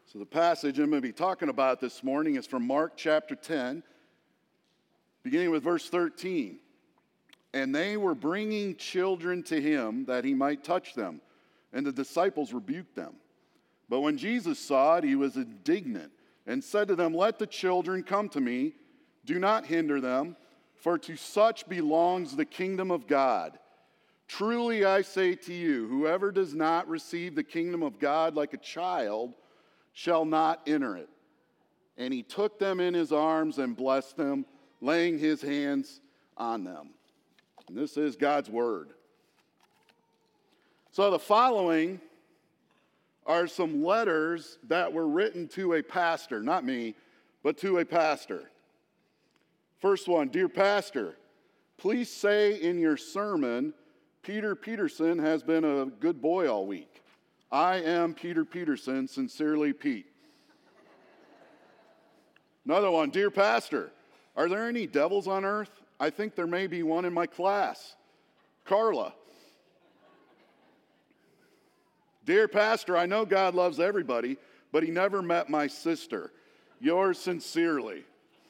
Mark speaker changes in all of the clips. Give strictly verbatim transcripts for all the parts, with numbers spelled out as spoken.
Speaker 1: So the passage I'm going to be talking about this morning is from Mark chapter ten, beginning with verse thirteen. And they were bringing children to him that he might touch them, and the disciples rebuked them. But when Jesus saw it, he was indignant and said to them, "Let the children come to me, do not hinder them, for to such belongs the kingdom of God. Truly I say to you, whoever does not receive the kingdom of God like a child shall not enter it." And he took them in his arms and blessed them, laying his hands on them. And this is God's word. So the following are some letters that were written to a pastor, not me, but to a pastor. First one, "Dear Pastor, please say in your sermon, Peter Peterson has been a good boy all week. I am Peter Peterson, sincerely Pete." Another one, "Dear Pastor, are there any devils on earth? I think there may be one in my class. Carla." "Dear Pastor, I know God loves everybody, but he never met my sister. Yours sincerely."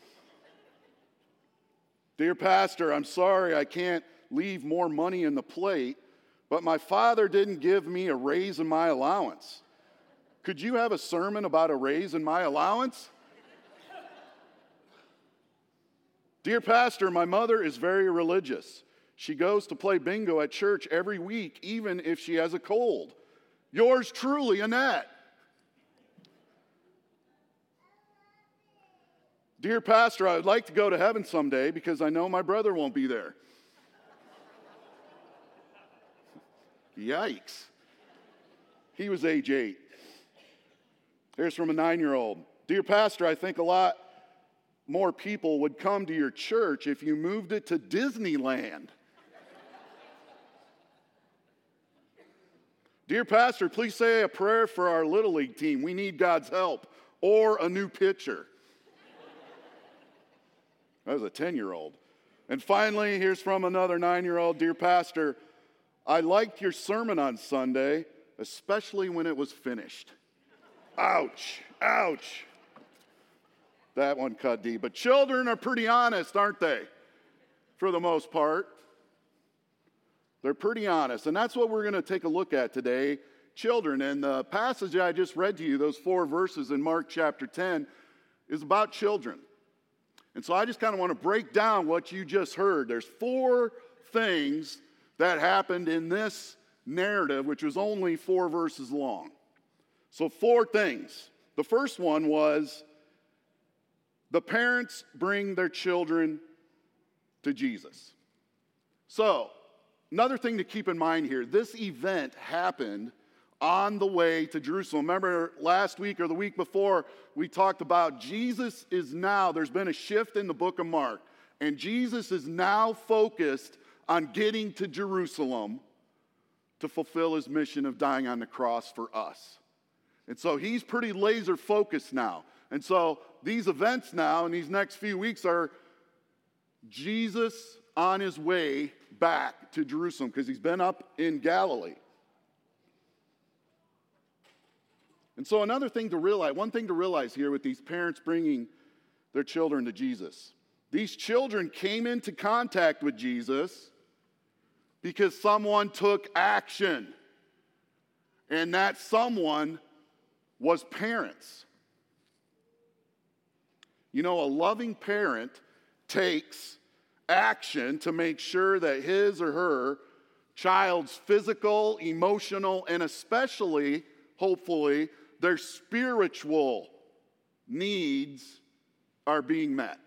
Speaker 1: "Dear Pastor, I'm sorry I can't leave more money in the plate, but my father didn't give me a raise in my allowance. Could you have a sermon about a raise in my allowance?" "Dear Pastor, my mother is very religious. She goes to play bingo at church every week, even if she has a cold. Yours truly, Annette." "Dear Pastor, I would like to go to heaven someday because I know my brother won't be there." Yikes. He was age eight. Here's from a nine-year-old. "Dear Pastor, I think a lot more people would come to your church if you moved it to Disneyland." "Dear Pastor, please say a prayer for our Little League team. We need God's help, or a new pitcher." That was a ten-year-old. And finally, here's from another nine-year-old. "Dear Pastor, I liked your sermon on Sunday, especially when it was finished." Ouch, ouch. That one cut deep. But children are pretty honest, aren't they? For the most part. They're pretty honest. And that's what we're going to take a look at today, children. And the passage I just read to you, those four verses in Mark chapter ten, is about children. And so I just kind of want to break down what you just heard. There's four things that happened in this narrative, which was only four verses long. So four things. The first one was the parents bring their children to Jesus. So, another thing to keep in mind here, this event happened on the way to Jerusalem. Remember last week or the week before, we talked about Jesus is now, there's been a shift in the book of Mark, and Jesus is now focused on getting to Jerusalem to fulfill his mission of dying on the cross for us. And so he's pretty laser focused now. And so these events now in these next few weeks are Jesus on his way back to Jerusalem because he's been up in Galilee. And so another thing to realize, one thing to realize here with these parents bringing their children to Jesus, these children came into contact with Jesus because someone took action. And that someone was parents. You know, a loving parent takes action to make sure that his or her child's physical, emotional, and especially, hopefully, their spiritual needs are being met.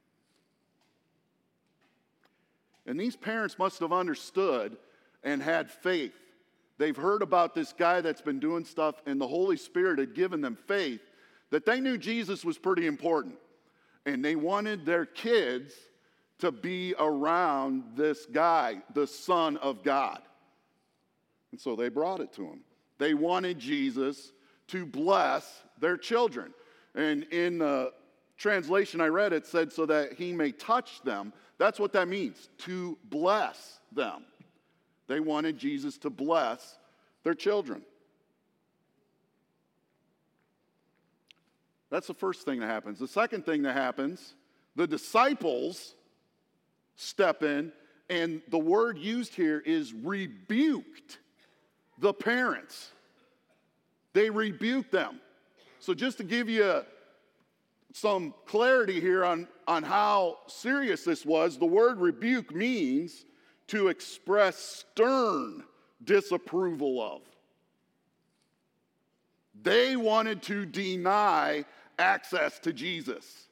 Speaker 1: And these parents must have understood and had faith. They've heard about this guy that's been doing stuff, and the Holy Spirit had given them faith that they knew Jesus was pretty important. And they wanted their kids to be around this guy, the Son of God. And so they brought it to him. They wanted Jesus to bless their children. And in the translation I read, it said so that he may touch them. That's what that means, to bless them. They wanted Jesus to bless their children. That's the first thing that happens. The second thing that happens, the disciples step in, and the word used here is rebuked the parents. They rebuked them. So just to give you some clarity here on, on how serious this was, the word rebuke means to express stern disapproval of. They wanted to deny access to Jesus.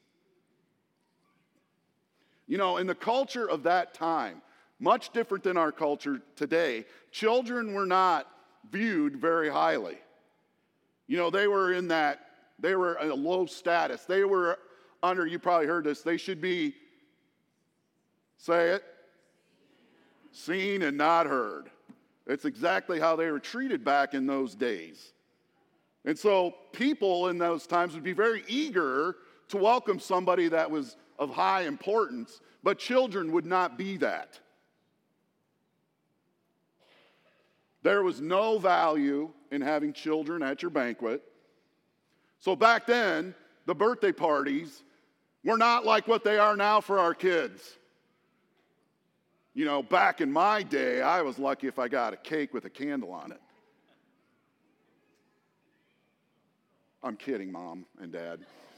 Speaker 1: You know, in the culture of that time, much different than our culture today, children were not viewed very highly. You know, they were in that, they were in a low status. They were under, you probably heard this, they should be, say it, seen and not heard. It's exactly how they were treated back in those days. And so people in those times would be very eager to welcome somebody that was of high importance, but children would not be that. There was no value in having children at your banquet. So back then, the birthday parties were not like what they are now for our kids. You know, back in my day, I was lucky if I got a cake with a candle on it. I'm kidding, Mom and Dad.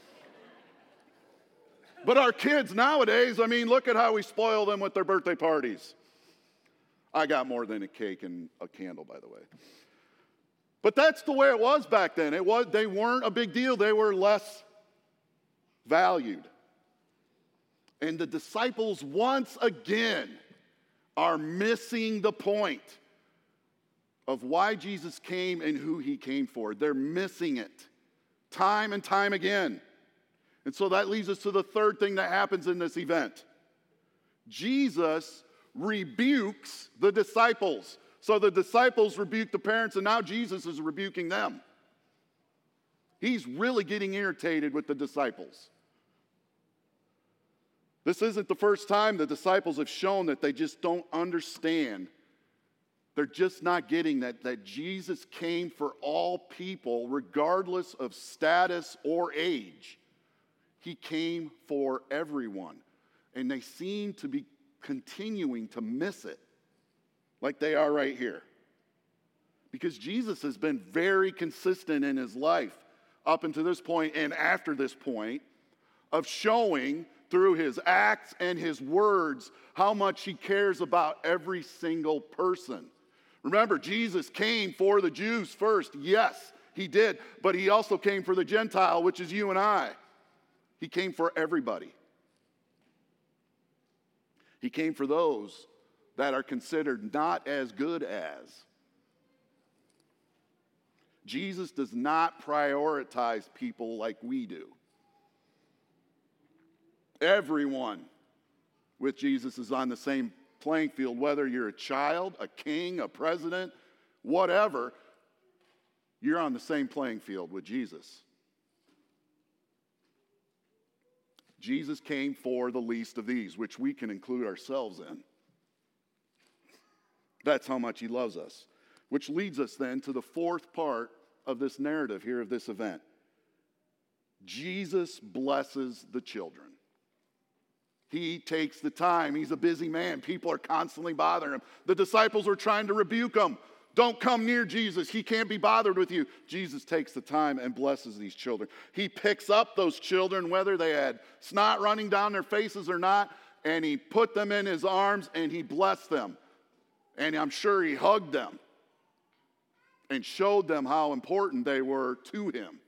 Speaker 1: But our kids nowadays, I mean, look at how we spoil them with their birthday parties. I got more than a cake and a candle, by the way. But that's the way it was back then. It was, they weren't a big deal. They were less valued. And the disciples, once again, are missing the point of why Jesus came and who he came for. They're missing it time and time again. And so that leads us to the third thing that happens in this event. Jesus rebukes the disciples. So the disciples rebuke the parents, and now Jesus is rebuking them. He's really getting irritated with the disciples. This isn't the first time the disciples have shown that they just don't understand. They're just not getting that, that Jesus came for all people, regardless of status or age. He came for everyone. And they seem to be continuing to miss it, like they are right here. Because Jesus has been very consistent in his life up until this point and after this point of showing through his acts and his words how much he cares about every single person. Remember, Jesus came for the Jews first. Yes, he did. But he also came for the Gentile, which is you and I. He came for everybody. He came for those that are considered not as good as. Jesus does not prioritize people like we do. Everyone with Jesus is on the same playing field, whether you're a child, a king, a president, whatever, you're on the same playing field with Jesus. Jesus came for the least of these, which we can include ourselves in. That's how much he loves us. Which leads us then to the fourth part of this narrative here of this event. Jesus blesses the children. He takes the time. He's a busy man. People are constantly bothering him. The disciples were trying to rebuke him. Don't come near Jesus. He can't be bothered with you. Jesus takes the time and blesses these children. He picks up those children, whether they had snot running down their faces or not, and he put them in his arms and he blessed them. And I'm sure he hugged them and showed them how important they were to him.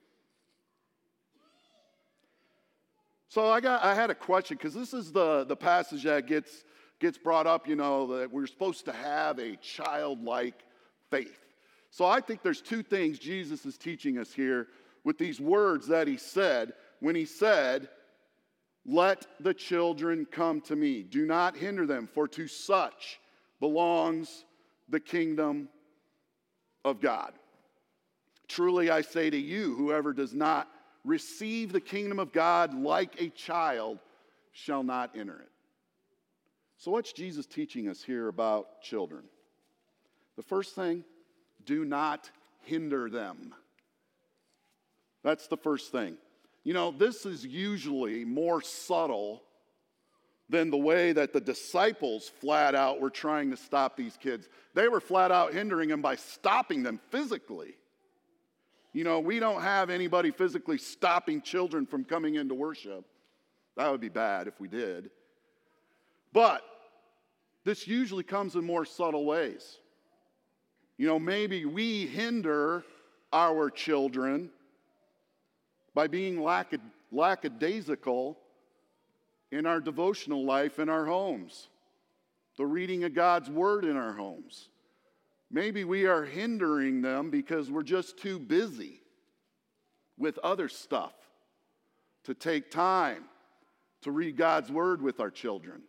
Speaker 1: So I got I had a question, because this is the, the passage that gets, gets brought up, you know, that we're supposed to have a childlike faith. So I think there's two things Jesus is teaching us here with these words that he said when he said, "Let the children come to me. Do not hinder them, for to such belongs the kingdom of God. Truly I say to you, whoever does not receive the kingdom of God like a child shall not enter it." So what's Jesus teaching us here about children? The first thing, do not hinder them. That's the first thing. You know, this is usually more subtle than the way that the disciples flat out were trying to stop these kids. They were flat out hindering them by stopping them physically. You know, we don't have anybody physically stopping children from coming into worship. That would be bad if we did. But this usually comes in more subtle ways. You know, maybe we hinder our children by being lackad- lackadaisical in our devotional life in our homes, the reading of God's word in our homes. Maybe we are hindering them because we're just too busy with other stuff to take time to read God's word with our children.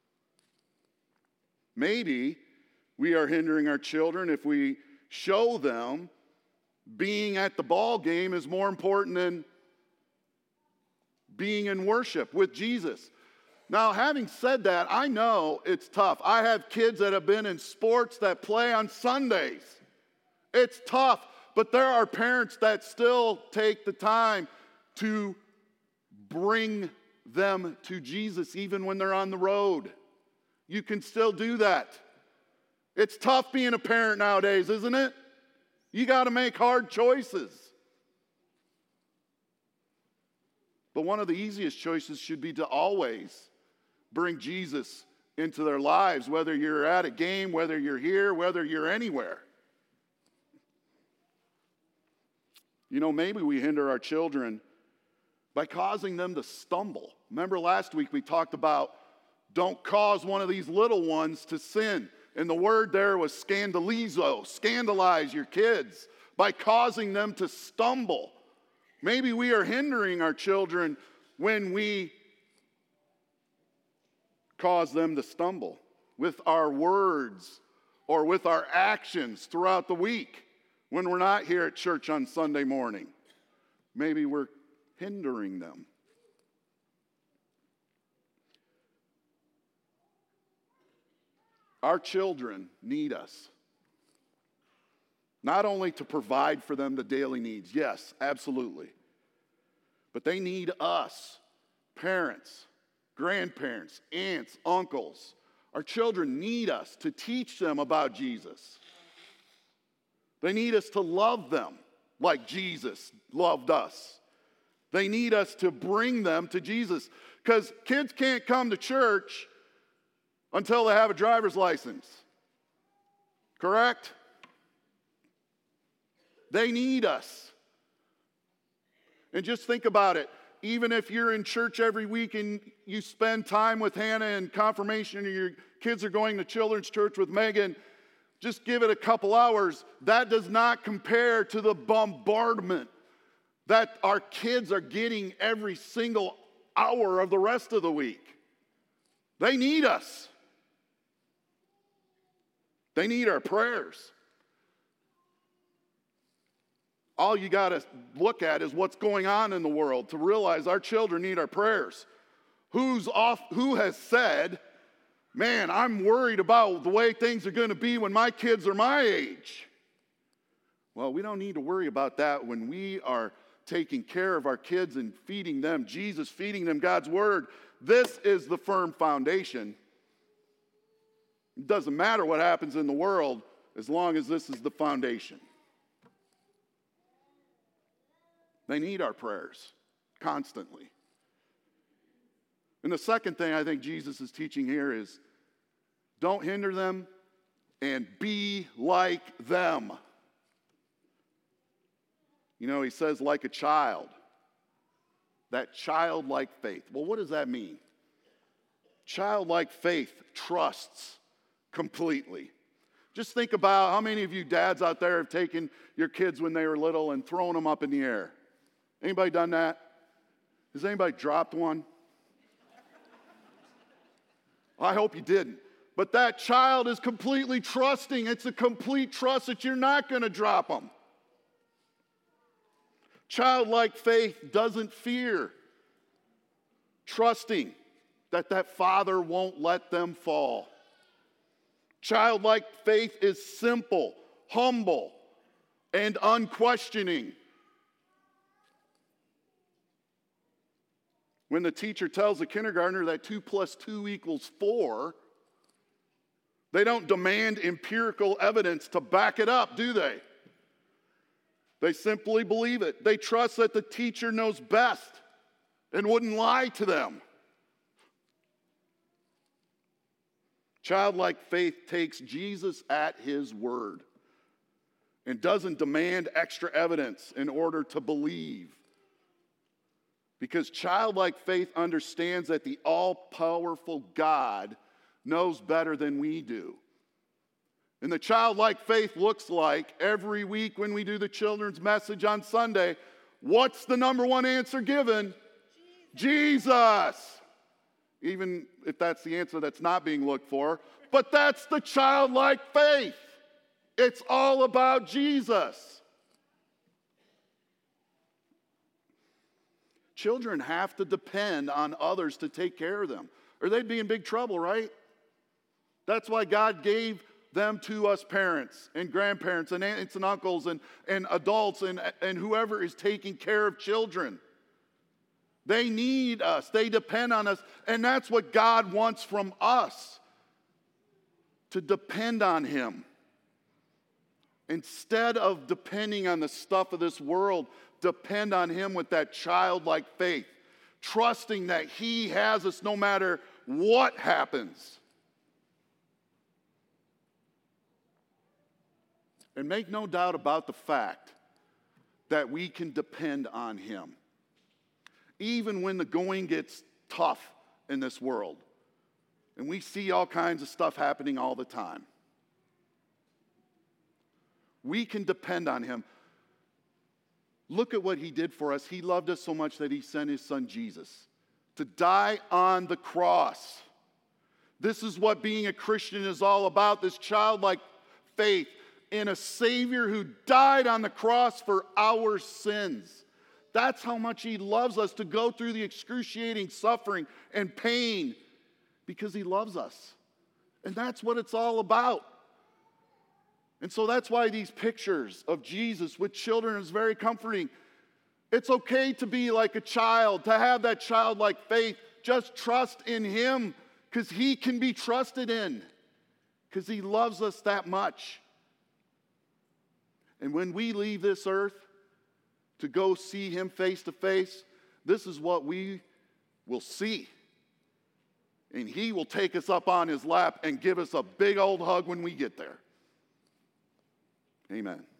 Speaker 1: Maybe we are hindering our children if we show them being at the ball game is more important than being in worship with Jesus. Now, having said that, I know it's tough. I have kids that have been in sports that play on Sundays. It's tough, but there are parents that still take the time to bring them to Jesus even when they're on the road. You can still do that. It's tough being a parent nowadays, isn't it? You got to make hard choices. But one of the easiest choices should be to always bring Jesus into their lives, whether you're at a game, whether you're here, whether you're anywhere. You know, maybe we hinder our children by causing them to stumble. Remember last week we talked about don't cause one of these little ones to sin. And the word there was scandalizo, scandalize your kids by causing them to stumble. Maybe we are hindering our children when we cause them to stumble with our words or with our actions throughout the week when we're not here at church on Sunday morning. Maybe we're hindering them. Our children need us. Not only to provide for them the daily needs, yes, absolutely. But they need us, parents, grandparents, aunts, uncles. Our children need us to teach them about Jesus. They need us to love them like Jesus loved us. They need us to bring them to Jesus. Because kids can't come to church until they have a driver's license. Correct? They need us. And just think about it. Even if you're in church every week and you spend time with Hannah in confirmation and your kids are going to children's church with Megan, just give it a couple hours. That does not compare to the bombardment that our kids are getting every single hour of the rest of the week. They need us. They need our prayers. All you got to look at is what's going on in the world to realize our children need our prayers. Who's off, who has said, man, I'm worried about the way things are going to be when my kids are my age? Well, we don't need to worry about that when we are taking care of our kids and feeding them Jesus, feeding them God's word. This is the firm foundation. It doesn't matter what happens in the world as long as this is the foundation. They need our prayers constantly. And the second thing I think Jesus is teaching here is don't hinder them and be like them. You know, he says like a child. That childlike faith. Well, what does that mean? Childlike faith trusts completely. Just think about how many of you dads out there have taken your kids when they were little and thrown them up in the air. Anybody done that? Has anybody dropped one? I hope you didn't. But that child is completely trusting. It's a complete trust that you're not going to drop them. Childlike faith doesn't fear. Trusting that that father won't let them fall. Childlike faith is simple, humble, and unquestioning. When the teacher tells the kindergartner that two plus two equals four, they don't demand empirical evidence to back it up, do they? They simply believe it. They trust that the teacher knows best and wouldn't lie to them. Childlike faith takes Jesus at his word and doesn't demand extra evidence in order to believe. Because childlike faith understands that the all-powerful God knows better than we do. And the childlike faith looks like every week when we do the children's message on Sunday, what's the number one answer given? Jesus. Jesus. Even if that's the answer that's not being looked for. But that's the childlike faith. It's all about Jesus. Children have to depend on others to take care of them, or they'd be in big trouble, right? That's why God gave them to us parents and grandparents and aunts and uncles and, and adults and, and whoever is taking care of children. They need us. They depend on us. And that's what God wants from us, to depend on him. Instead of depending on the stuff of this world, depend on him with that childlike faith, trusting that he has us no matter what happens. And make no doubt about the fact that we can depend on him. Even when the going gets tough in this world. And we see all kinds of stuff happening all the time. We can depend on him. Look at what he did for us. He loved us so much that he sent his son Jesus to die on the cross. This is what being a Christian is all about, this childlike faith in a Savior who died on the cross for our sins. That's how much he loves us, to go through the excruciating suffering and pain because he loves us. And that's what it's all about. And so that's why these pictures of Jesus with children is very comforting. It's okay to be like a child, to have that childlike faith. Just trust in him because he can be trusted in, because he loves us that much. And when we leave this earth to go see him face to face, this is what we will see. And he will take us up on his lap and give us a big old hug when we get there. Amen.